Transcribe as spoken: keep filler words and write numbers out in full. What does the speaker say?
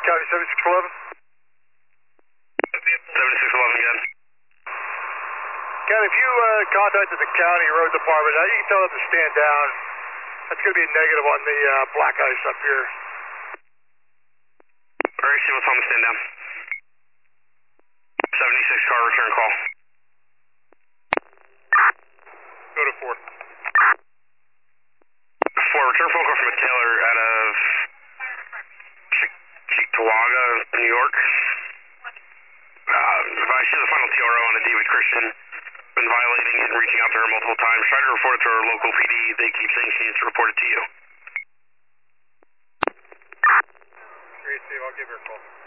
County seventy-six eleven. seventy-six eleven again. Ken, if you uh, contacted the county road department, now you can tell them to stand down. That's going to be a negative on the uh, black ice up here. Alright, see what's on the stand down. seventy-six car return call. Go to four. four, return phone call from a Taylor out of Cheektowaga, New York. Uh, I see the final T R O on a David Christian. Been violating and reaching out to her multiple times. Tried to report it to our local P D. They keep saying she needs to report it to you. Great, Steve. I'll give her a call.